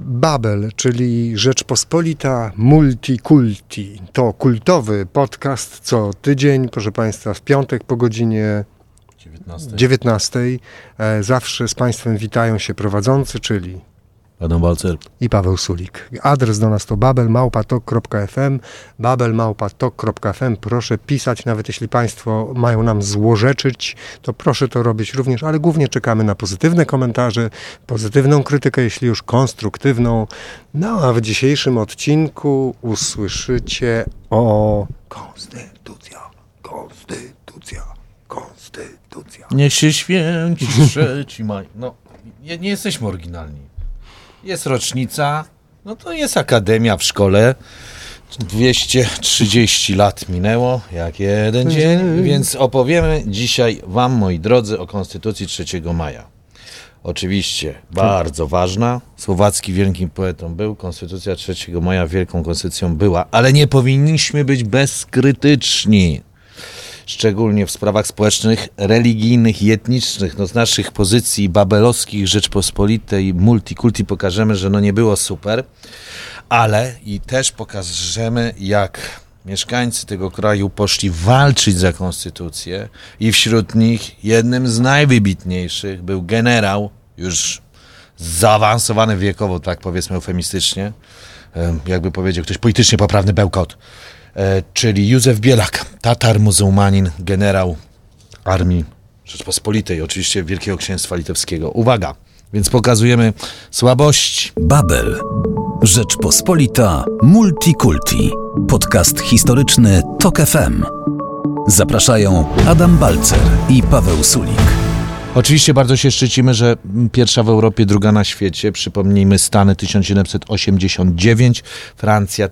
Babel, czyli Rzeczpospolita Multikulti. To kultowy podcast co tydzień, proszę Państwa, w piątek po godzinie 19. Zawsze z Państwem witają się prowadzący, czyli Adam Balcer i Paweł Sulik. Adres do nas to babel@tok.fm, babel@tok.fm. Proszę pisać, nawet jeśli Państwo mają nam złorzeczyć, to proszę to robić również, ale głównie czekamy na pozytywne komentarze, pozytywną krytykę, jeśli już konstruktywną. No a w dzisiejszym odcinku usłyszycie o konstytucja. Niech się święci 3 maja. No, nie jesteśmy oryginalni. Jest rocznica, no to jest akademia w szkole. 230 lat minęło, jak jeden dzień, więc opowiemy dzisiaj wam, moi drodzy, o Konstytucji 3 maja. Oczywiście bardzo ważna. Słowacki wielkim poetą był, Konstytucja 3 maja wielką konstytucją była, ale nie powinniśmy być bezkrytyczni. Szczególnie w sprawach społecznych, religijnych i etnicznych. No z naszych pozycji babelowskich Rzeczpospolitej multikulti pokażemy, że no nie było super, ale i też pokażemy, jak mieszkańcy tego kraju poszli walczyć za konstytucję i wśród nich jednym z najwybitniejszych był generał, już zaawansowany wiekowo, tak powiedzmy eufemistycznie, jakby powiedział ktoś politycznie poprawny bełkot, czyli Józef Bielak, Tatar, muzułmanin, generał Armii Rzeczpospolitej, oczywiście Wielkiego Księstwa Litewskiego. Uwaga, więc pokazujemy słabości. Babel. Rzeczpospolita Multikulti. Podcast historyczny TOK FM. Zapraszają Adam Balcer i Paweł Sulik. Oczywiście bardzo się szczycimy, że pierwsza w Europie, druga na świecie. Przypomnijmy, Stany 1789, Francja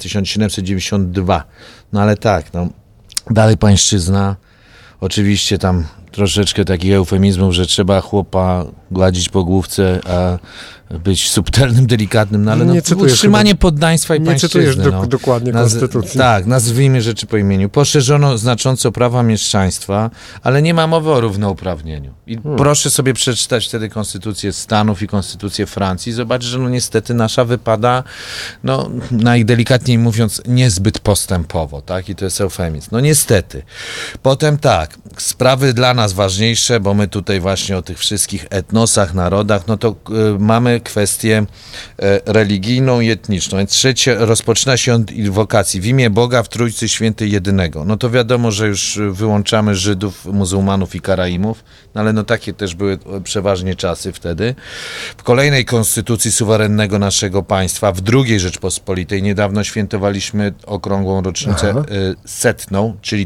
1792. No ale tak, no dalej pańszczyzna. Oczywiście tam troszeczkę takich eufemizmów, że trzeba chłopa gładzić po główce, a być subtelnym, delikatnym, no ale no, utrzymanie poddaństwa i pańszczyzny. Nie czytujesz dokładnie konstytucji. Tak, nazwijmy rzeczy po imieniu. Poszerzono znacząco prawa mieszczaństwa, ale nie ma mowy o równouprawnieniu. I proszę sobie przeczytać wtedy konstytucję Stanów i konstytucję Francji. Zobacz, że no niestety nasza wypada, no najdelikatniej mówiąc, niezbyt postępowo, tak? I to jest eufemizm. No niestety. Potem tak, sprawy dla nas ważniejsze, bo my tutaj właśnie o tych wszystkich etnosach, narodach, no to mamy kwestię religijną i etniczną. Więc rozpoczyna się od inwokacji w imię Boga w Trójcy Świętej Jedynego. No to wiadomo, że już wyłączamy Żydów, muzułmanów i Karaimów, no ale no takie też były przeważnie czasy wtedy. W kolejnej konstytucji suwerennego naszego państwa, w II Rzeczpospolitej, niedawno świętowaliśmy okrągłą rocznicę setną, czyli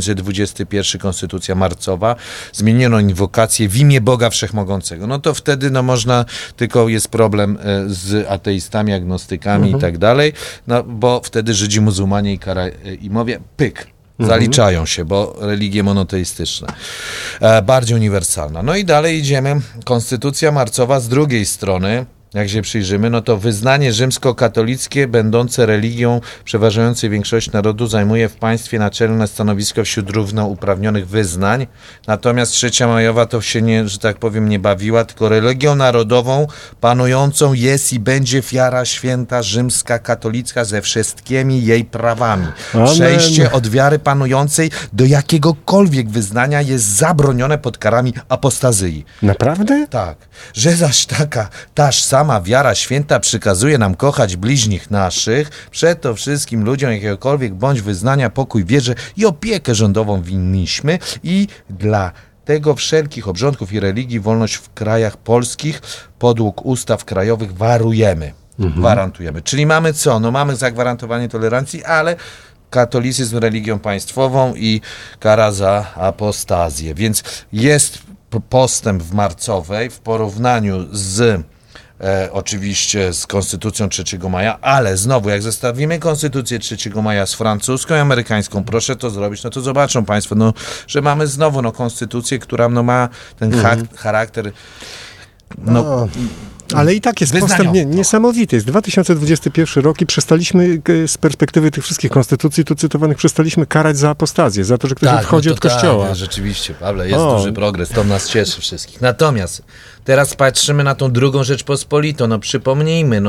1921 konstytucja marcowa, zmieniono inwokację w imię Boga Wszechmogącego. No to wtedy no można, tylko jest problem z ateistami, agnostykami i tak dalej, no bo wtedy Żydzi, muzułmanie i Karaimowie, zaliczają się, bo religie monoteistyczne. Bardziej uniwersalna. No i dalej idziemy. Konstytucja marcowa z drugiej strony, jak się przyjrzymy, no to wyznanie rzymskokatolickie, będące religią przeważającej większość narodu, zajmuje w państwie naczelne stanowisko wśród równouprawnionych wyznań. Natomiast 3 majowa to się nie, że tak powiem, nie bawiła, tylko religią narodową panującą jest i będzie wiara święta rzymska katolicka ze wszystkimi jej prawami. Amen. Przejście od wiary panującej do jakiegokolwiek wyznania jest zabronione pod karami apostazyi. Naprawdę? Tak. Że zaś taż sama wiara święta przykazuje nam kochać bliźnich naszych, przeto wszystkim ludziom jakiegokolwiek bądź wyznania pokój, wierze i opiekę rządową winniśmy i dla tego wszelkich obrządków i religii wolność w krajach polskich podług ustaw krajowych gwarantujemy. Czyli mamy co? No mamy zagwarantowanie tolerancji, ale katolicyzm religią państwową i kara za apostazję. Więc jest postęp w marcowej w porównaniu z oczywiście z Konstytucją 3 maja, ale znowu jak zestawimy Konstytucję 3 maja z francuską i amerykańską, proszę to zrobić, no to zobaczą państwo, no, że mamy znowu Konstytucję, która no, ma ten charakter Ale i tak jest postęp niesamowity. Jest 2021 rok i przestaliśmy z perspektywy tych wszystkich konstytucji tu cytowanych, przestaliśmy karać za apostazję, za to, że ktoś odchodzi od kościoła. Tak, rzeczywiście, Pawle, jest duży progres, to nas cieszy wszystkich. Natomiast teraz patrzymy na tą drugą Rzeczpospolitą. Przypomnijmy,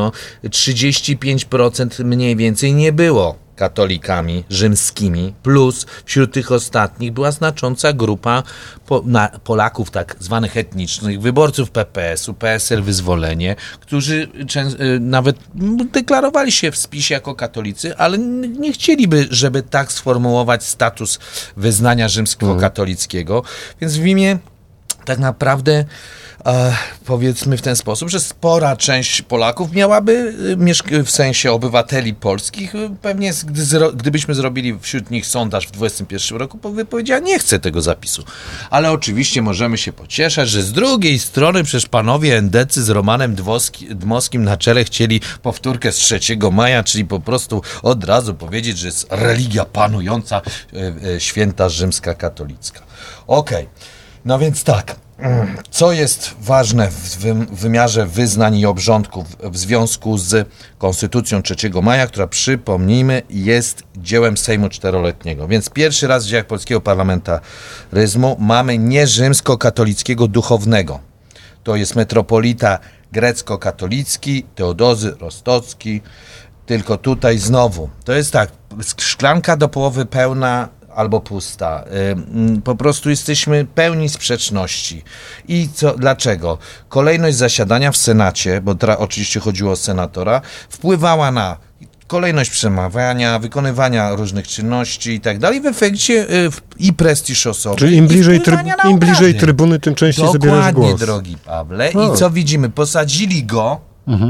35% mniej więcej nie było katolikami rzymskimi, plus wśród tych ostatnich była znacząca grupa Polaków tak zwanych etnicznych, wyborców PPS-u, PSL Wyzwolenie, którzy nawet deklarowali się w spisie jako katolicy, ale nie chcieliby, żeby tak sformułować status wyznania rzymskokatolickiego, więc w imię tak naprawdę powiedzmy w ten sposób, że spora część Polaków miałaby, w sensie obywateli polskich, pewnie gdybyśmy zrobili wśród nich sondaż w 2021 roku, by powiedziała, nie chcę tego zapisu. Ale oczywiście możemy się pocieszać, że z drugiej strony przecież panowie endecy z Romanem Dmowskim na czele chcieli powtórkę z 3 maja, czyli po prostu od razu powiedzieć, że jest religia panująca, święta rzymska katolicka. Okej. No więc tak, co jest ważne w wymiarze wyznań i obrządków w związku z Konstytucją 3 maja, która, przypomnijmy, jest dziełem Sejmu 4-letniego. Więc pierwszy raz w dziejach polskiego parlamentaryzmu mamy nierzymskokatolickiego duchownego. To jest metropolita grecko-katolicki, Teodozy Rostocki, tylko tutaj znowu, to jest tak, szklanka do połowy pełna albo pusta. Po prostu jesteśmy pełni sprzeczności. I dlaczego? Kolejność zasiadania w Senacie, bo oczywiście chodziło o senatora, wpływała na kolejność przemawiania, wykonywania różnych czynności i tak dalej. W efekcie i prestiż osoby. Czyli im bliżej trybuny, tym częściej zabierasz głos. Dokładnie, drogi Pawle. I co widzimy? Posadzili go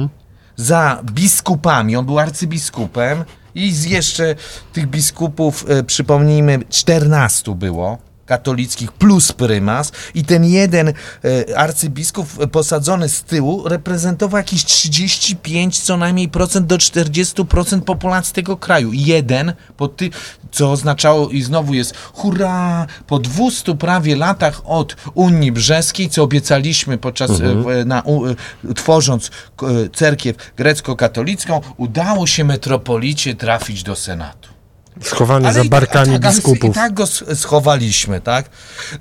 za biskupami. On był arcybiskupem. I z jeszcze tych biskupów, przypomnijmy, 14 było katolickich plus prymas i ten jeden arcybiskup posadzony z tyłu reprezentował jakieś 35 co najmniej procent do 40% populacji tego kraju. Jeden, co oznaczało i znowu jest hurra, po 200 prawie latach od Unii Brzeskiej, co obiecaliśmy podczas tworząc cerkiew grecko-katolicką, udało się metropolicie trafić do Senatu. Schowany za barkami biskupów. I tak go schowaliśmy, tak?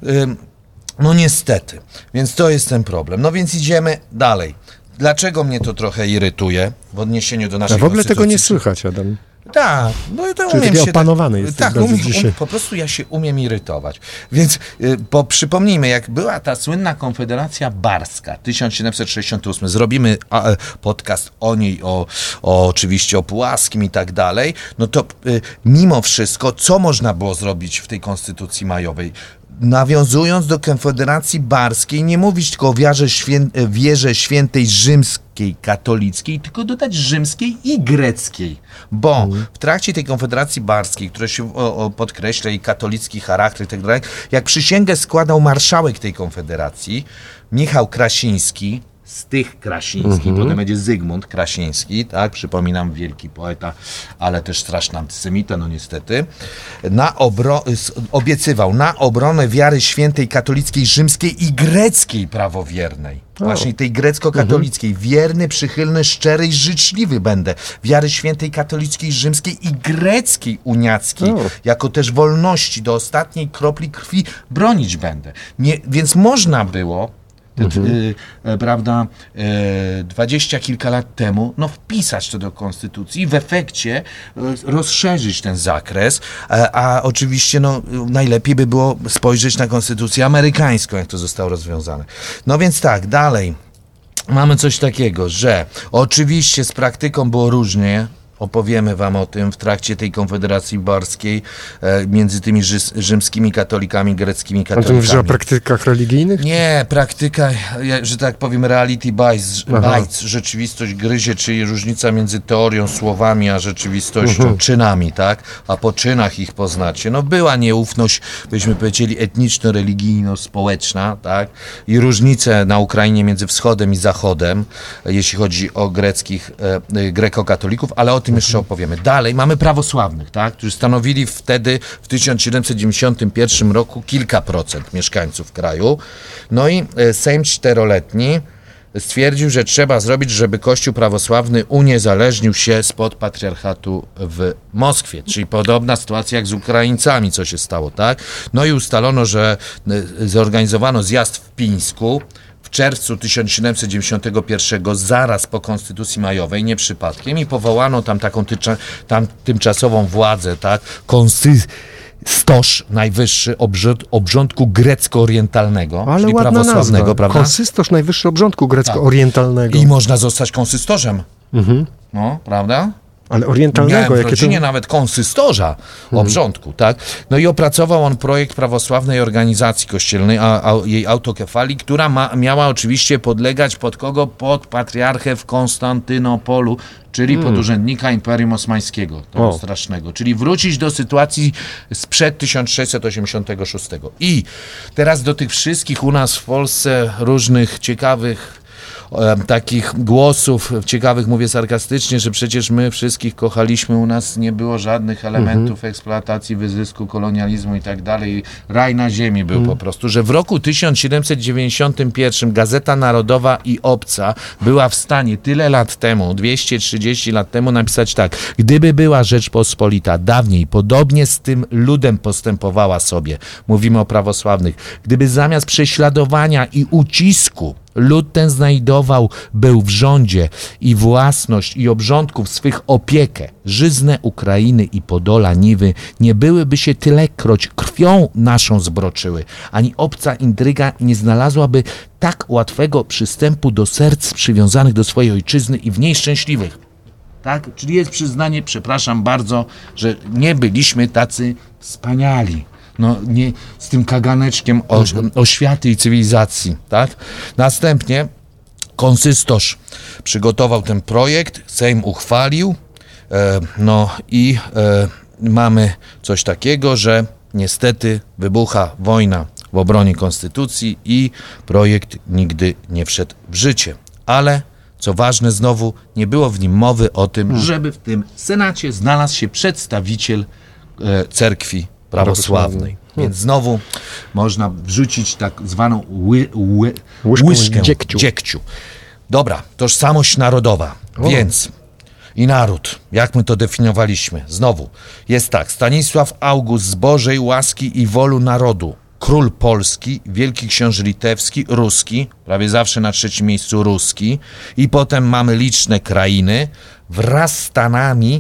No niestety. Więc to jest ten problem. No więc idziemy dalej. Dlaczego mnie to trochę irytuje w odniesieniu do naszej w ogóle konstytucji? tego nie słychać, Adam. Tak, no i to umiem się... opanowany jest tak, po prostu ja się umiem irytować. Więc przypomnijmy, jak była ta słynna Konfederacja Barska 1768, zrobimy podcast o niej, oczywiście o Puławskim i tak dalej, no to mimo wszystko, co można było zrobić w tej Konstytucji majowej? Nawiązując do Konfederacji Barskiej, nie mówić tylko o wierze świętej rzymskiej, katolickiej, tylko dodać rzymskiej i greckiej. Bo w trakcie tej Konfederacji Barskiej, która się podkreśla i katolicki charakter i tak dalej, jak przysięgę składał marszałek tej Konfederacji, Michał Krasiński, z tych Krasiński, potem będzie Zygmunt Krasiński, tak, przypominam, wielki poeta, ale też straszny antysemita, no niestety, obiecywał na obronę wiary świętej katolickiej, rzymskiej i greckiej prawowiernej. Właśnie tej grecko-katolickiej. Wierny, przychylny, szczery i życzliwy będę. Wiary świętej katolickiej, rzymskiej i greckiej uniackiej. Jako też wolności do ostatniej kropli krwi bronić będę. Więc można było prawda, 20 kilka lat temu, wpisać to do konstytucji i w efekcie rozszerzyć ten zakres, a oczywiście najlepiej by było spojrzeć na konstytucję amerykańską, jak to zostało rozwiązane. No więc tak, dalej mamy coś takiego, że oczywiście z praktyką było różnie. Opowiemy wam o tym w trakcie tej Konfederacji Barskiej między tymi rzymskimi katolikami, greckimi katolikami. A to mówisz o praktykach religijnych? Nie, praktyka, że tak powiem, reality bites, rzeczywistość gryzie, czyli różnica między teorią, słowami, a rzeczywistością, czynami, tak? A po czynach ich poznacie. Była nieufność, byśmy powiedzieli, etniczno-religijno-społeczna, tak? I różnice na Ukrainie między wschodem i zachodem, jeśli chodzi o grekokatolików, ale o tym jeszcze opowiemy. Dalej mamy prawosławnych, tak, którzy stanowili wtedy w 1791 roku kilka procent mieszkańców kraju. No i Sejm 4-letni stwierdził, że trzeba zrobić, żeby Kościół prawosławny uniezależnił się spod patriarchatu w Moskwie. Czyli podobna sytuacja jak z Ukraińcami, co się stało, tak? No i ustalono, że zorganizowano zjazd w Pińsku w czerwcu 1791, zaraz po Konstytucji Majowej, nie przypadkiem, i powołano tam taką tymczasową władzę, tak? Konsystosz, najwyższy obrządku grecko-orientalnego, Ale czyli ładna prawosławnego, nazwa. prawda? Konsystosz, najwyższy obrządku grecko-orientalnego. I można zostać konsystorzem. No, prawda? Ale orientalnego, Miałem w jakie rodzinie nawet konsystorza obrządku, tak? No i opracował on projekt prawosławnej organizacji kościelnej, jej autokefalii, która miała oczywiście podlegać pod kogo? Pod patriarchę w Konstantynopolu, czyli pod urzędnika Imperium Osmańskiego, tego strasznego. Czyli wrócić do sytuacji sprzed 1686. I teraz do tych wszystkich u nas w Polsce różnych ciekawych takich głosów ciekawych, mówię sarkastycznie, że przecież my wszystkich kochaliśmy, u nas nie było żadnych elementów eksploatacji, wyzysku, kolonializmu i tak dalej. Raj na ziemi był po prostu, że w roku 1791 Gazeta Narodowa i Obca była w stanie tyle lat temu, 230 lat temu napisać tak: gdyby była Rzeczpospolita dawniej podobnie z tym ludem postępowała sobie, mówimy o prawosławnych, gdyby zamiast prześladowania i ucisku lud ten był w rządzie i własność i obrządków swych opiekę, żyzne Ukrainy i Podola Niwy nie byłyby się tylekroć krwią naszą zbroczyły, ani obca intryga nie znalazłaby tak łatwego przystępu do serc przywiązanych do swojej ojczyzny i w niej szczęśliwych. Tak? Czyli jest przyznanie, przepraszam bardzo, że nie byliśmy tacy wspaniali. No nie z tym kaganeczkiem oświaty i cywilizacji, tak? Następnie konsystosz przygotował ten projekt, Sejm uchwalił, mamy coś takiego, że niestety wybucha wojna w obronie konstytucji i projekt nigdy nie wszedł w życie. Ale co ważne, znowu nie było w nim mowy o tym, żeby w tym Senacie znalazł się przedstawiciel cerkwi prawosławnej. Więc znowu można wrzucić tak zwaną łyżkę dziegciu. Dobra, tożsamość narodowa. Więc i naród, jak my to definiowaliśmy? Znowu, jest tak: Stanisław August z Bożej łaski i wolu narodu, król polski, wielki książę litewski, ruski, prawie zawsze na trzecim miejscu ruski, i potem mamy liczne krainy wraz z Stanami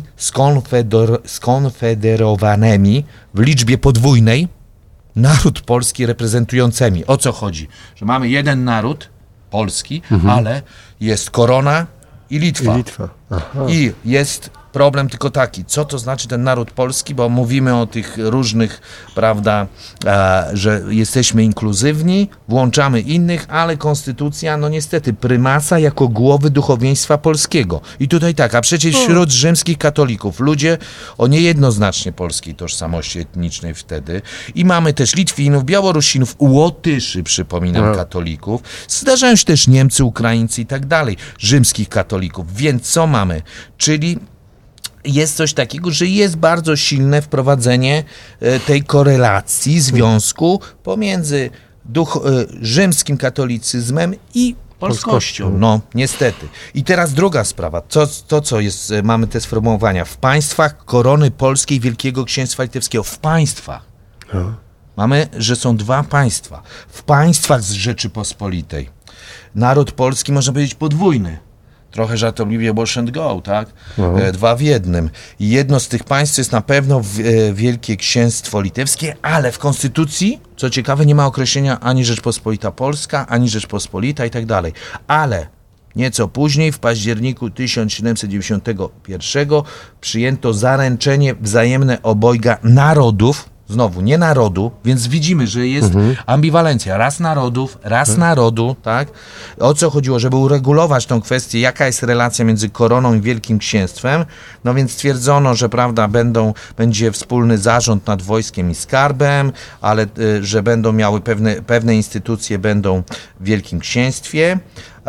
skonfederowanymi w liczbie podwójnej, naród polski reprezentującymi. O co chodzi? Że mamy jeden naród polski, ale jest korona i Litwa. I jest problem tylko taki, co to znaczy ten naród polski, bo mówimy o tych różnych, prawda, że jesteśmy inkluzywni, włączamy innych, ale konstytucja, no niestety, prymasa jako głowy duchowieństwa polskiego. I tutaj tak, a przecież wśród rzymskich katolików ludzie o niejednoznacznie polskiej tożsamości etnicznej wtedy. I mamy też Litwinów, Białorusinów, Łotyszy, przypominam, katolików. Zdarzają się też Niemcy, Ukraińcy i tak dalej, rzymskich katolików. Więc co mamy? Czyli jest coś takiego, że jest bardzo silne wprowadzenie tej korelacji, związku pomiędzy rzymskim katolicyzmem i polskością. No, niestety. I teraz druga sprawa. Co jest, mamy te sformułowania. W państwach korony polskiej Wielkiego Księstwa Litewskiego. W państwach. Mamy, że są dwa państwa. W państwach z Rzeczypospolitej. Naród polski, można powiedzieć, podwójny. Trochę żartobliwie wash and go, tak? Dwa w jednym. I jedno z tych państw jest na pewno Wielkie Księstwo Litewskie, ale w konstytucji, co ciekawe, nie ma określenia ani Rzeczpospolita Polska, ani Rzeczpospolita i tak dalej. Ale nieco później, w październiku 1791 przyjęto zaręczenie wzajemne obojga narodów, znowu nie narodu, więc widzimy, że jest ambiwalencja. Raz narodów, raz narodu, tak? O co chodziło? Żeby uregulować tą kwestię, jaka jest relacja między koroną i Wielkim Księstwem. No więc stwierdzono, że prawda, będzie wspólny zarząd nad wojskiem i skarbem, ale że będą miały pewne instytucje będą w Wielkim Księstwie.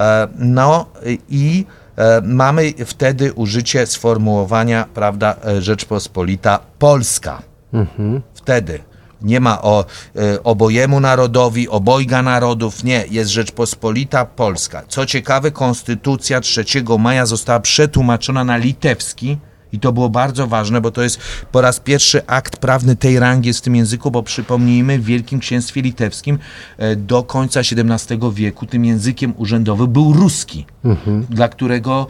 Mamy wtedy użycie sformułowania, prawda, Rzeczpospolita Polska. Wtedy nie ma obojemu narodowi, obojga narodów, nie, jest Rzeczpospolita Polska. Co ciekawe, konstytucja 3 maja została przetłumaczona na litewski i to było bardzo ważne, bo to jest po raz pierwszy akt prawny tej rangi w tym języku, bo przypomnijmy, w Wielkim Księstwie Litewskim do końca XVII wieku tym językiem urzędowym był ruski, dla którego,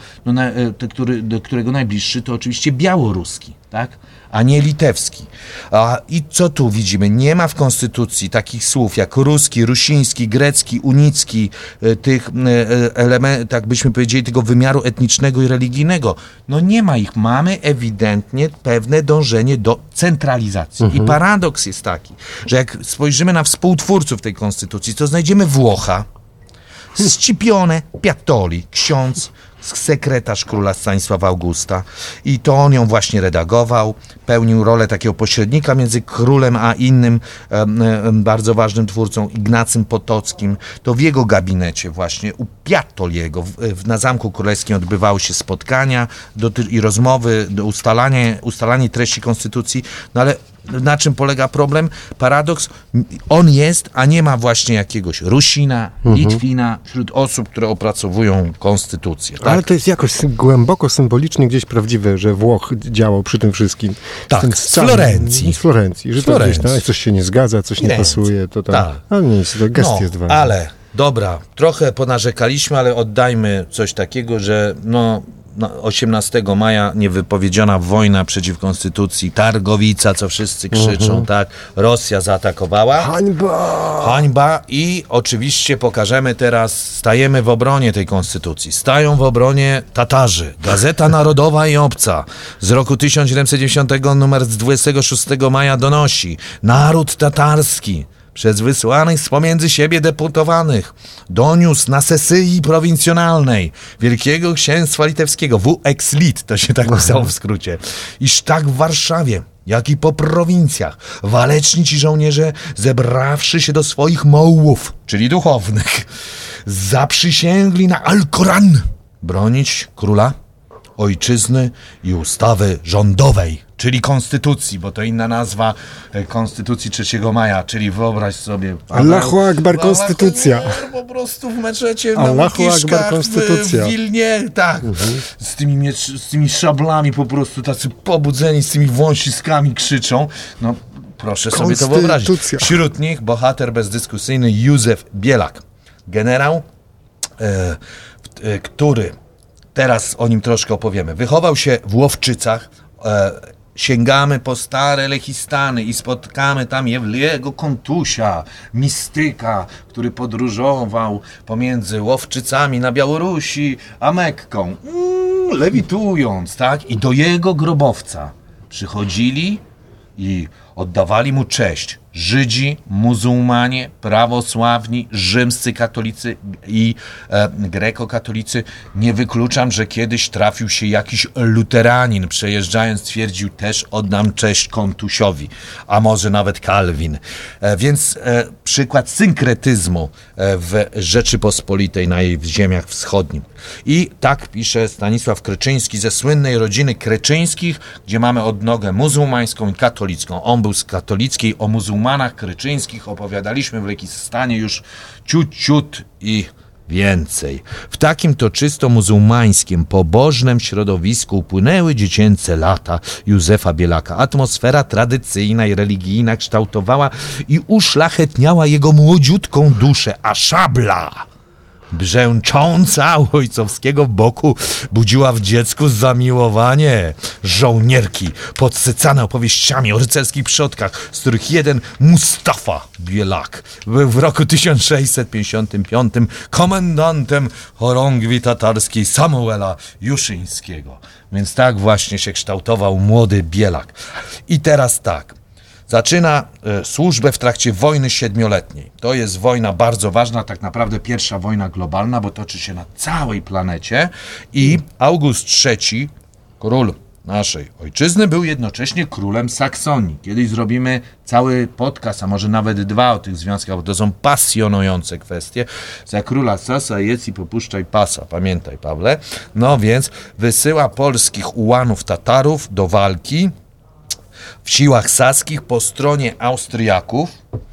do którego najbliższy to oczywiście białoruski, tak? A nie litewski. I co tu widzimy? Nie ma w konstytucji takich słów jak ruski, rusiński, grecki, unicki, tych elementów, tak byśmy powiedzieli, tego wymiaru etnicznego i religijnego. No nie ma ich. Mamy ewidentnie pewne dążenie do centralizacji. I paradoks jest taki, że jak spojrzymy na współtwórców tej konstytucji, to znajdziemy Włocha, Scipione Piattoli, ksiądz, sekretarz króla Stanisława Augusta i to on ją właśnie redagował, pełnił rolę takiego pośrednika między królem a innym bardzo ważnym twórcą Ignacym Potockim. To w jego gabinecie właśnie u Piattoliego na Zamku Królewskim odbywały się spotkania i rozmowy, ustalanie treści konstytucji, no ale na czym polega problem? Paradoks, on jest, a nie ma właśnie jakiegoś Rusina, Litwina wśród osób, które opracowują konstytucję. Tak? Ale to jest jakoś głęboko symbolicznie gdzieś prawdziwe, że Włoch działał przy tym wszystkim. Tak, z Florencji. Z Florencji, że to gdzieś tam coś się nie zgadza, coś nie pasuje, to tam. Tak. Ale nic, to gest jest ważny. Ale, dobra, trochę ponarzekaliśmy, ale oddajmy coś takiego, że 18 maja niewypowiedziana wojna przeciw konstytucji, Targowica, co wszyscy krzyczą, tak, Rosja zaatakowała. Hańba! Hańba i oczywiście pokażemy teraz, stajemy w obronie tej konstytucji. Stają w obronie Tatarzy. Gazeta Narodowa i Obca z roku 1790, numer z 26 maja donosi: naród tatarski przez wysłanych z pomiędzy siebie deputowanych doniósł na sesji prowincjonalnej Wielkiego Księstwa Litewskiego, WX-Lit, to się tak pisało w skrócie, iż tak w Warszawie, jak i po prowincjach, waleczni ci żołnierze, zebrawszy się do swoich mołów, czyli duchownych, zaprzysięgli na Alkoran bronić króla, ojczyzny i ustawy rządowej, czyli konstytucji, bo to inna nazwa konstytucji 3 maja, czyli wyobraź sobie... Allahu Akbar konstytucja. Po prostu w meczecie Allahu Akbar konstytucja. W Wilnie, tak. Z tymi szablami po prostu tacy pobudzeni, z tymi wąsiskami krzyczą. No proszę sobie to wyobrazić. Wśród nich bohater bezdyskusyjny Józef Bielak. Generał, który... Teraz o nim troszkę opowiemy. Wychował się w Łowczycach, sięgamy po stare Lechistany i spotkamy tam Jewliego Kontusia, mistyka, który podróżował pomiędzy Łowczycami na Białorusi a Mekką, lewitując, tak? I do jego grobowca przychodzili i oddawali mu cześć Żydzi, muzułmanie, prawosławni, rzymscy katolicy i grekokatolicy. Nie wykluczam, że kiedyś trafił się jakiś luteranin, przejeżdżając twierdził, też oddam cześć Kontusiowi, a może nawet Kalwin. Więc przykład synkretyzmu w Rzeczypospolitej na jej ziemiach wschodnich. I tak pisze Stanisław Kreczyński ze słynnej rodziny Kreczyńskich, gdzie mamy odnogę muzułmańską i katolicką. On był z katolickiej, o muzułmanach kreczyńskich opowiadaliśmy w Lekistanie już ciut i więcej. W takim to czysto muzułmańskim, pobożnym środowisku upłynęły dziecięce lata Józefa Bielaka. Atmosfera tradycyjna i religijna kształtowała i uszlachetniała jego młodziutką duszę, a szabla brzęcząca u ojcowskiego boku budziła w dziecku zamiłowanie. Żołnierki podsycane opowieściami o rycerskich przodkach, z których jeden Mustafa Bielak był w roku 1655 komendantem chorągwi tatarskiej Samuela Juszyńskiego. Więc tak właśnie się kształtował młody Bielak. I teraz tak. Zaczyna służbę w trakcie wojny siedmioletniej. To jest wojna bardzo ważna, tak naprawdę pierwsza wojna globalna, bo toczy się na całej planecie i August III, król naszej ojczyzny, był jednocześnie królem Saksonii. Kiedyś zrobimy cały podcast, a może nawet 2 o tych związkach, bo to są pasjonujące kwestie. Za króla Sasa jedz i popuszczaj pasa, pamiętaj, Pawle. No więc wysyła polskich ułanów Tatarów do walki w siłach saskich po stronie Austriaków,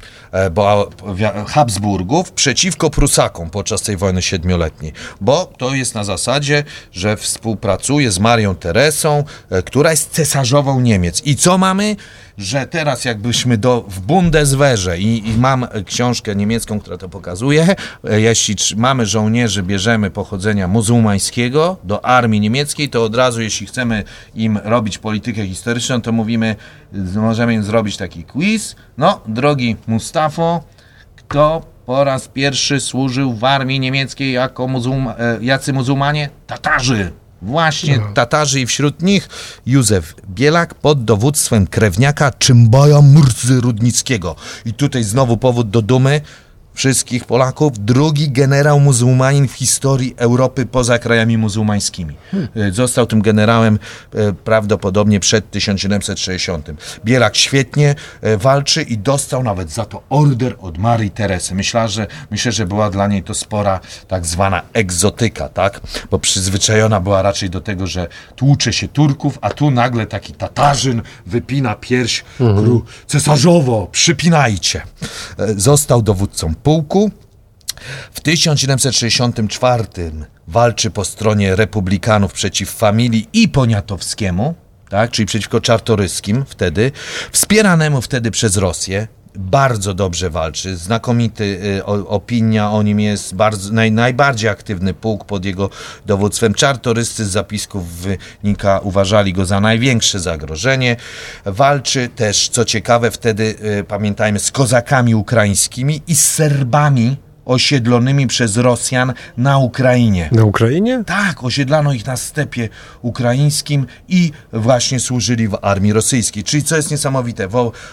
Habsburgów przeciwko Prusakom podczas tej wojny siedmioletniej, bo to jest na zasadzie, że współpracuje z Marią Teresą, która jest cesarzową Niemiec. I co mamy? Że teraz jakbyśmy w Bundeswehrze i mam książkę niemiecką, która to pokazuje, jeśli mamy żołnierzy, bierzemy pochodzenia muzułmańskiego do armii niemieckiej, to od razu, jeśli chcemy im robić politykę historyczną, to mówimy, możemy im zrobić taki quiz. No, drogi Mustafo, kto po raz pierwszy służył w armii niemieckiej jako jacy muzułmanie? Tatarzy. Właśnie Tatarzy i wśród nich Józef Bielak pod dowództwem krewniaka Czymbaja Murzy Rudnickiego. I tutaj znowu powód do dumy wszystkich Polaków, drugi generał muzułmanin w historii Europy poza krajami muzułmańskimi. Został tym generałem prawdopodobnie przed 1760. Bielak świetnie walczy i dostał nawet za to order od Marii Teresy. Myślę, że była dla niej to spora tak zwana egzotyka, tak? Bo przyzwyczajona była raczej do tego, że tłucze się Turków, a tu nagle taki Tatarzyn wypina pierś cesarzowo, przypinajcie. Został dowódcą pułku. W 1764 walczy po stronie republikanów przeciw Familii i Poniatowskiemu, tak, czyli przeciwko Czartoryskim wtedy, wspieranemu wtedy przez Rosję. Bardzo dobrze walczy, znakomity opinia o nim jest, najbardziej aktywny pułk pod jego dowództwem. Czartoryscy z zapisków wynika, uważali go za największe zagrożenie. Walczy też, co ciekawe, wtedy pamiętajmy, z kozakami ukraińskimi i z Serbami osiedlonymi przez Rosjan na Ukrainie. Na Ukrainie? Tak, osiedlano ich na stepie ukraińskim i właśnie służyli w armii rosyjskiej. Czyli co jest niesamowite,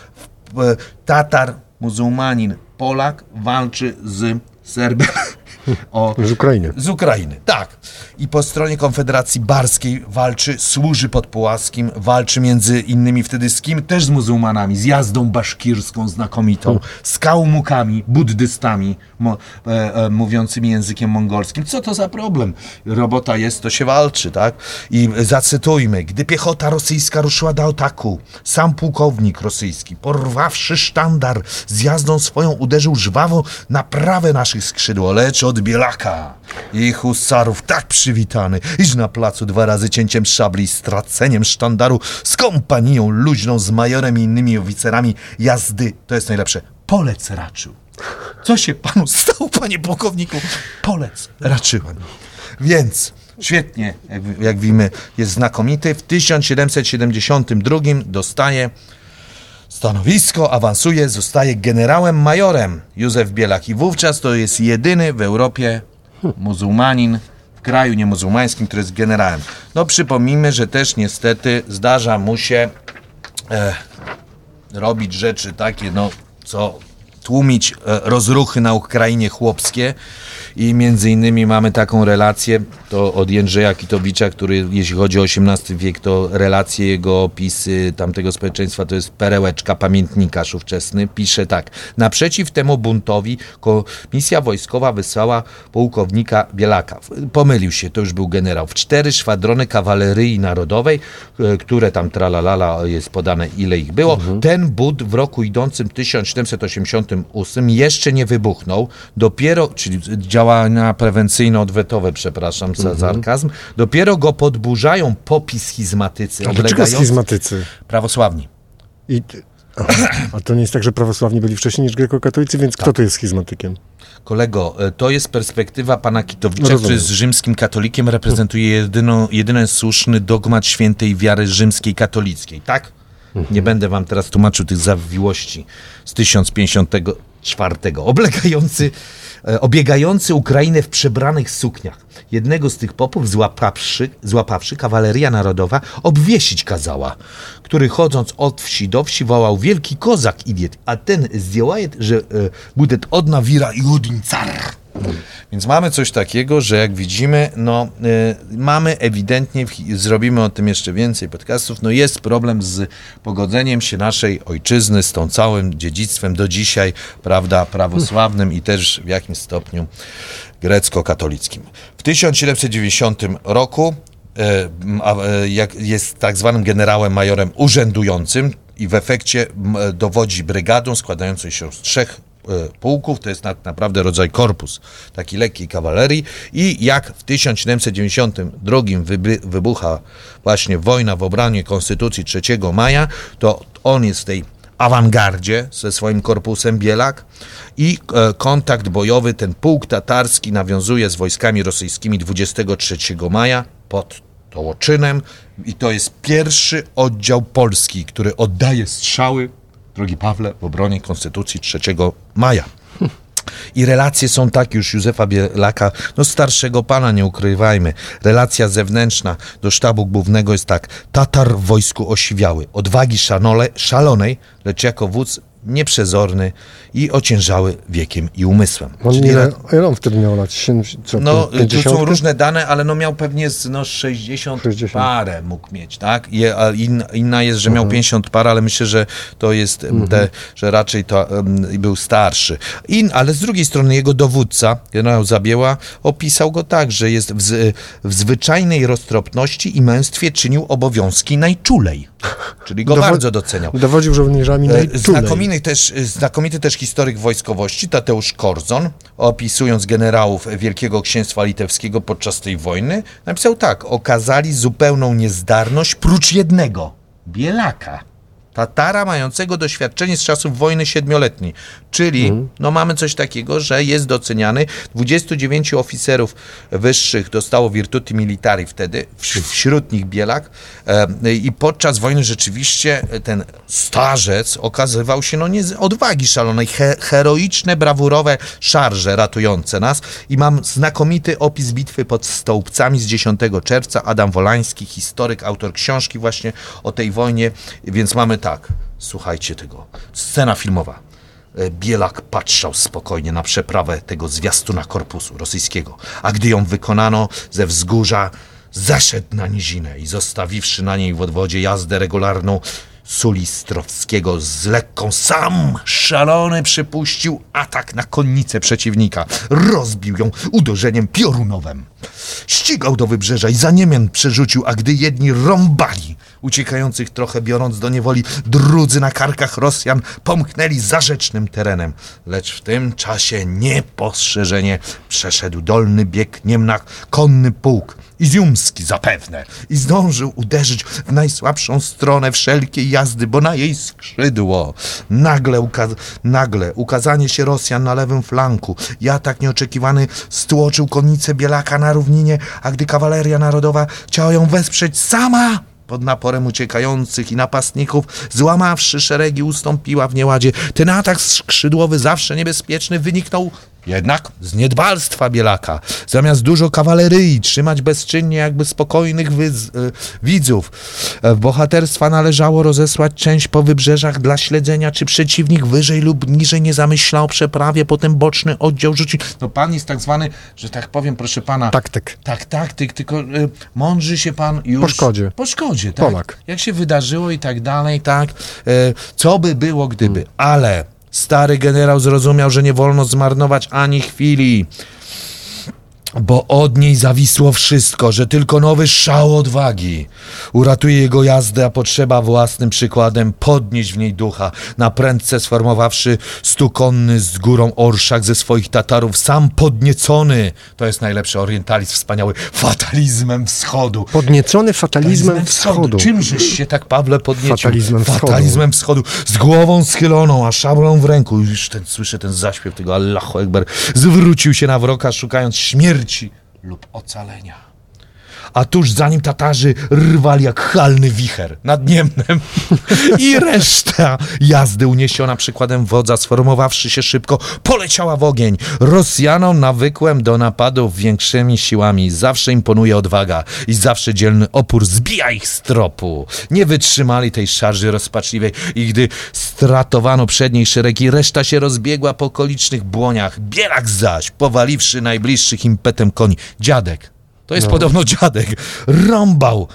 Tatar, muzułmanin, Polak walczy z Serbem. Z Ukrainy. Z Ukrainy, tak. I po stronie Konfederacji Barskiej walczy, służy pod Puławskim, walczy między innymi wtedy z kim? Też z muzułmanami, z jazdą baszkirską znakomitą, z kałmukami, buddystami, mówiącymi językiem mongolskim. Co to za problem? Robota jest, to się walczy, tak? I zacytujmy, gdy piechota rosyjska ruszyła do ataku, sam pułkownik rosyjski, porwawszy sztandar, z jazdą swoją uderzył żwawo na prawe naszych skrzydło, lecz od Bielaka i husarów tak przywitany, iż na placu 2 razy cięciem szabli, straceniem sztandaru, z kompanią luźną, z majorem i innymi oficerami jazdy, to jest najlepsze, polec raczył. Co się panu stało, panie pułkowniku? Polec raczyłem. Więc świetnie, jak widzimy, jest znakomity. W 1772 dostaje stanowisko, awansuje, zostaje generałem majorem Józef Bielak i wówczas to jest jedyny w Europie muzułmanin w kraju niemuzułmańskim, który jest generałem. No przypomnijmy, że też niestety zdarza mu się robić rzeczy takie, no co tłumić rozruchy na Ukrainie chłopskie i między innymi mamy taką relację, to od Jędrzeja Kitowicza, który jeśli chodzi o XVIII wiek, to relacje, jego opisy tamtego społeczeństwa to jest perełeczka pamiętnikarz ówczesny, pisze tak: naprzeciw temu buntowi komisja wojskowa wysłała pułkownika Bielaka. Pomylił się, to już był generał. W 4 szwadrony kawalerii narodowej, które tam tralalala jest podane, ile ich było. Ten bunt w roku idącym 1788 jeszcze nie wybuchnął. Dopiero, czyli działania prewencyjno-odwetowe, przepraszam za sarkazm, dopiero go podburzają schizmatycy. A dlaczego schizmatycy? Prawosławni. A to nie jest tak, że prawosławni byli wcześniej niż grekokatolicy, więc kto tu jest schizmatykiem? Kolego, to jest perspektywa pana Kitowicza, który jest rzymskim katolikiem, reprezentuje jedyny słuszny dogmat świętej wiary rzymskiej katolickiej, tak? Nie będę wam teraz tłumaczył tych zawiłości z 1054. Obiegający Ukrainę w przebranych sukniach. Jednego z tych popów złapawszy kawaleria narodowa obwiesić kazała, który chodząc od wsi do wsi wołał: wielki kozak idiot, a ten zdjął, że budet odna wira i udin car. Więc mamy coś takiego, że jak widzimy, mamy ewidentnie, zrobimy o tym jeszcze więcej podcastów, jest problem z pogodzeniem się naszej ojczyzny z tą całym dziedzictwem do dzisiaj, prawda, prawosławnym i też w jakimś stopniu grecko-katolickim. W 1790 roku jest tak zwanym generałem majorem urzędującym, i w efekcie dowodzi brygadą składającą się z 3 pułków, to jest tak naprawdę rodzaj korpus takiej lekkiej kawalerii i jak w 1792 wybucha właśnie wojna w obronie Konstytucji 3 maja, to on jest w tej awangardzie ze swoim korpusem Bielak i kontakt bojowy, ten pułk tatarski nawiązuje z wojskami rosyjskimi 23 maja pod Tołoczynem i to jest pierwszy oddział polski, który oddaje strzały, drogi Pawle, w obronie Konstytucji 3 maja. I relacje są takie już Józefa Bielaka, starszego pana, nie ukrywajmy. Relacja zewnętrzna do sztabu głównego jest tak. Tatar w wojsku osiwiały, odwagi szalonej, lecz jako wódz nieprzezorny i ociężały wiekiem i umysłem. Ile on wtedy miał lat? Tu są różne dane, ale miał pewnie 60 parę mógł mieć, tak? Inna jest, że miał 50 parę, ale myślę, że to jest, że raczej to był starszy. Ale z drugiej strony jego dowódca, generał Zabieła, opisał go tak, że jest w zwyczajnej roztropności i męstwie czynił obowiązki najczulej. Czyli go bardzo doceniał. Dowodził żołnierzami najczulej. Znakomity też historyk wojskowości, Tadeusz Korzon, opisując generałów Wielkiego Księstwa Litewskiego podczas tej wojny, napisał tak: okazali zupełną niezdarność prócz jednego, Bielaka, Tatara mającego doświadczenie z czasów wojny 7-letniej. Czyli mamy coś takiego, że jest doceniany. 29 oficerów wyższych dostało virtuti militari wtedy, wśród nich Bielak. I podczas wojny rzeczywiście ten starzec okazywał się z odwagi szalonej, heroiczne, brawurowe szarże ratujące nas. I mam znakomity opis bitwy pod Stołpcami z 10 czerwca. Adam Wolański, historyk, autor książki właśnie o tej wojnie, więc mamy tak, słuchajcie tego, scena filmowa. Bielak patrzał spokojnie na przeprawę tego zwiastuna korpusu rosyjskiego, a gdy ją wykonano ze wzgórza, zeszedł na nizinę i zostawiwszy na niej w odwodzie jazdę regularną Sulistrowskiego z lekką, sam szalony przypuścił atak na konnicę przeciwnika. Rozbił ją uderzeniem piorunowym. Ścigał do wybrzeża i za Niemian przerzucił, a gdy jedni rąbali uciekających trochę biorąc do niewoli, drudzy na karkach Rosjan pomknęli za rzecznym terenem. Lecz w tym czasie niepostrzeżenie przeszedł dolny bieg Niemnach konny pułk, Izjumski zapewne, i zdążył uderzyć w najsłabszą stronę wszelkiej jazdy, bo na jej skrzydło. Nagle ukazanie się Rosjan na lewym flanku i atak nieoczekiwany stłoczył konnicę Bielaka na równinie, a gdy kawaleria narodowa chciała ją wesprzeć sama, pod naporem uciekających i napastników, złamawszy szeregi, ustąpiła w nieładzie. Ten atak skrzydłowy, zawsze niebezpieczny, wyniknął jednak z niedbalstwa Bielaka. Zamiast dużo kawaleryi trzymać bezczynnie jakby spokojnych widzów, bohaterstwa należało rozesłać część po wybrzeżach dla śledzenia, czy przeciwnik wyżej lub niżej nie zamyśla o przeprawie, potem boczny oddział rzucić. Pan jest tak zwany, że tak powiem, proszę pana... Taktyk. Taktyk, tylko mądrzy się pan już... Po szkodzie, tak? Polak. Jak się wydarzyło i tak dalej, tak? Co by było, gdyby? Ale... Stary generał zrozumiał, że nie wolno zmarnować ani chwili, bo od niej zawisło wszystko, że tylko nowy szał odwagi uratuje jego jazdę, a potrzeba własnym przykładem podnieść w niej ducha. Na prędce sformowawszy 100-konny z górą orszak ze swoich Tatarów, sam podniecony, to jest najlepszy orientalizm wspaniały, fatalizmem wschodu. Podniecony fatalizmem wschodu. Czymżeś się tak, Pawle, podniecił? Fatalizmem wschodu. Z głową schyloną, a szablą w ręku. Już słyszę ten zaśpiew tego Allahu Ekber. Zwrócił się na wroga, szukając śmierci lub ocalenia. A tuż za nim Tatarzy rwali jak chalny wicher nad Niemnem. I reszta jazdy uniesiona przykładem wodza, sformowawszy się szybko, poleciała w ogień. Rosjanom nawykłym do napadów większymi siłami zawsze imponuje odwaga i zawsze dzielny opór zbija ich z tropu. Nie wytrzymali tej szarży rozpaczliwej i gdy stratowano przedniej szeregi, reszta się rozbiegła po okolicznych błoniach. Bielak zaś, powaliwszy najbliższych impetem koni, dziadek, to jest podobno dziadek, rąbał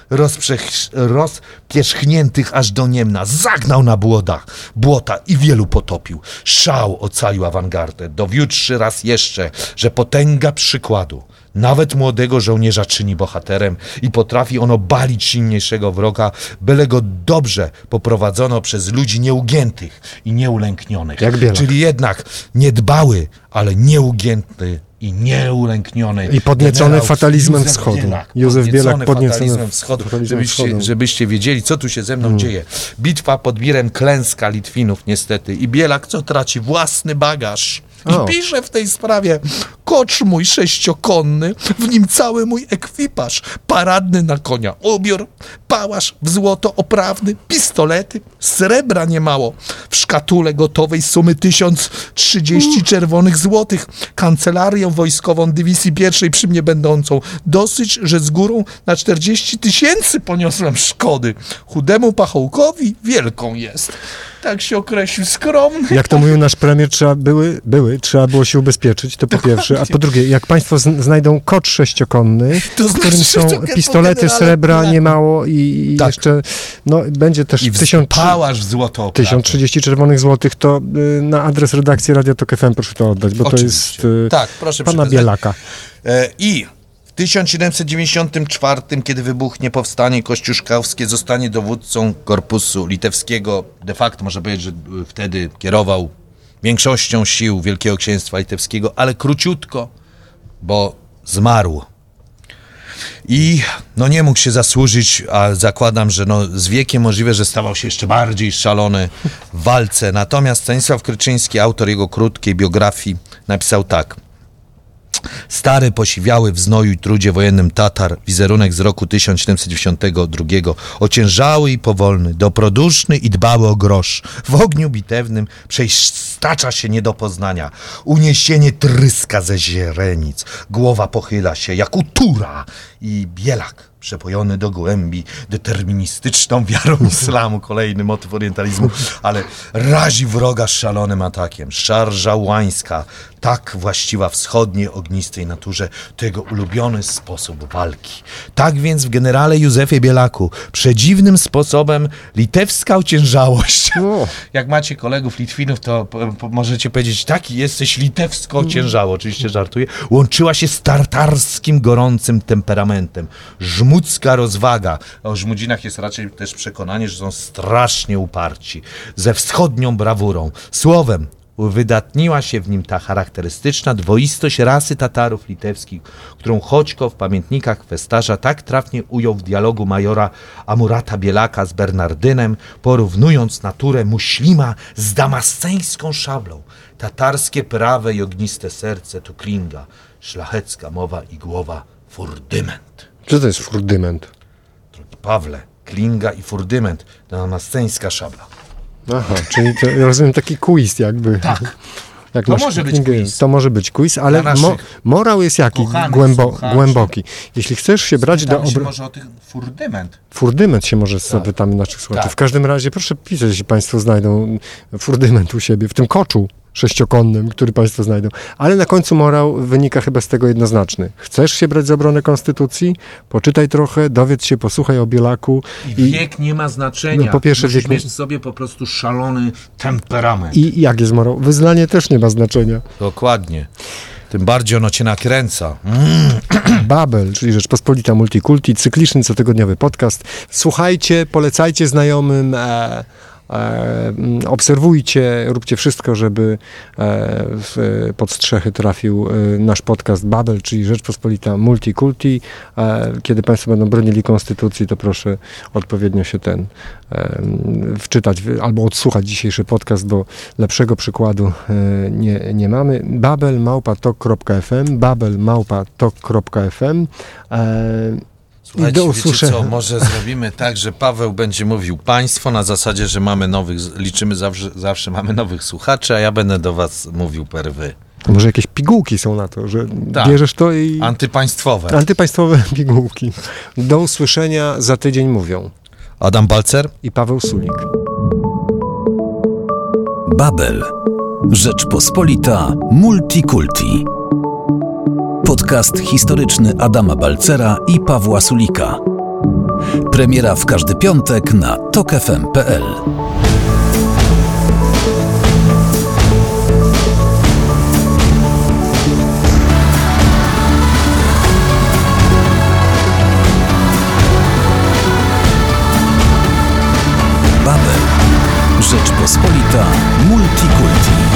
rozpierzchniętych aż do Niemna, zagnał na błota i wielu potopił. Szał ocalił awangardę, dowiódłszy raz jeszcze, że potęga przykładu Nawet młodego żołnierza czyni bohaterem i potrafi ono balić silniejszego wroga, byle go dobrze poprowadzono przez ludzi nieugiętych i nieulęknionych. Jak Bielak. Czyli jednak niedbały, ale nieugięty i nieulękniony. I podniecony generał fatalizmem Józef wschodu. Bielak. Józef Bielak podniecony fatalizmem wschodu. Żebyście wiedzieli, co tu się ze mną dzieje. Bitwa pod Birem, klęska Litwinów niestety. I Bielak co traci? Własny bagaż. I pisze w tej sprawie: kocz mój sześciokonny, w nim cały mój ekwipaż, paradny na konia ubiór, pałasz w złoto oprawny, pistolety, srebra niemało, w szkatule gotowej sumy 1030 czerwonych złotych, kancelarię wojskową dywizji pierwszej przy mnie będącą. Dosyć, że z górą na 40 000 poniosłem szkody. Chudemu pachołkowi wielką jest. Tak się określił, skromny. Jak to mówił nasz premier, trzeba było się ubezpieczyć, to po pierwsze. A po drugie, jak państwo znajdą kocz sześciokonny, to w którym są pistolety, srebra niemało i tak. jeszcze, no będzie też i pałasz w złoto 1030 czerwonych złotych, to na adres redakcji Radia Tok FM proszę to oddać, bo oczywiście. To jest tak, proszę pana Bielaka. I w 1794, kiedy wybuchnie powstanie kościuszkowskie, zostanie dowódcą korpusu litewskiego. De facto można powiedzieć, że wtedy kierował większością sił Wielkiego Księstwa Litewskiego, ale króciutko, bo zmarł. I no nie mógł się zasłużyć, a zakładam, że no z wiekiem możliwe, że stawał się jeszcze bardziej szalony w walce. Natomiast Stanisław Kryczyński, autor jego krótkiej biografii, napisał tak. Stary, posiwiały w znoju i trudzie wojennym Tatar, wizerunek z roku 1792, ociężały i powolny, doproduszny i dbały o grosz. W ogniu bitewnym przestacza się nie do poznania. Uniesienie tryska ze źrenic, głowa pochyla się jak u tura i Bielak, przepojony do głębi deterministyczną wiarą islamu, kolejny motyw orientalizmu, ale razi wroga szalonym atakiem. Szarża łańska, tak właściwa wschodniej ognistej naturze, to jego ulubiony sposób walki. Tak więc w generale Józefie Bielaku przedziwnym sposobem litewska ociężałość. Jak macie kolegów Litwinów, to możecie powiedzieć, taki jesteś litewsko ociężało, oczywiście żartuję, łączyła się z tartarskim gorącym temperamentem. Żmudzka rozwaga. O Żmudzinach jest raczej też przekonanie, że są strasznie uparci. Ze wschodnią brawurą. Słowem, wydatniła się w nim ta charakterystyczna dwoistość rasy Tatarów litewskich, którą Choćko w pamiętnikach Kwestarza tak trafnie ujął w dialogu majora Amurata Bielaka z Bernardynem, porównując naturę muślima z damasceńską szablą. Tatarskie prawe i ogniste serce to klinga, szlachecka mowa i głowa furdyment. Co to jest furdyment? Drogi Pawle, klinga i furdyment to damasceńska szabla. Aha, czyli to, ja rozumiem, taki quiz jakby. Tak. Jak To może być quiz. To może być quiz, ale morał jest jaki? Głęboki. Jeśli chcesz się brać do obrony... może o tych furdyment. Furdyment się może zapytamy naszych słuchaczy. Tak. W każdym razie proszę pisać, jeśli państwo znajdą furdyment u siebie, w tym koczu sześciokonnym, który państwo znajdą. Ale na końcu morał wynika chyba z tego jednoznaczny. Chcesz się brać za obronę konstytucji? Poczytaj trochę, dowiedz się, posłuchaj o Bielaku. I wiek nie ma znaczenia. No, po pierwsze, musisz mieć sobie po prostu szalony temperament. I jak jest morał? Wyznanie też nie ma znaczenia. Dokładnie. Tym bardziej ono cię nakręca. Babel, czyli Rzeczpospolita Multikulti, cykliczny, cotygodniowy podcast. Słuchajcie, polecajcie znajomym, obserwujcie, róbcie wszystko, żeby pod strzechy trafił nasz podcast Babel, czyli Rzeczpospolita Multikulti. Kiedy państwo będą bronili konstytucji, to proszę odpowiednio się wczytać albo odsłuchać dzisiejszy podcast, bo lepszego przykładu nie mamy. babel@tok.fm babel@tok.fm. Słuchajcie, wiecie co, może zrobimy tak, że Paweł będzie mówił państwo na zasadzie, że mamy liczymy zawsze mamy nowych słuchaczy, a ja będę do was mówił per wy. Może jakieś pigułki są na to, że bierzesz to i... Antypaństwowe pigułki. Do usłyszenia za tydzień mówią Adam Balcer i Paweł Sulik. Babel. Rzeczpospolita Multikulti. Podcast historyczny Adama Balcera i Pawła Sulika. Premiera w każdy piątek na tokfm.pl. Rzeczpospolita Multikulti.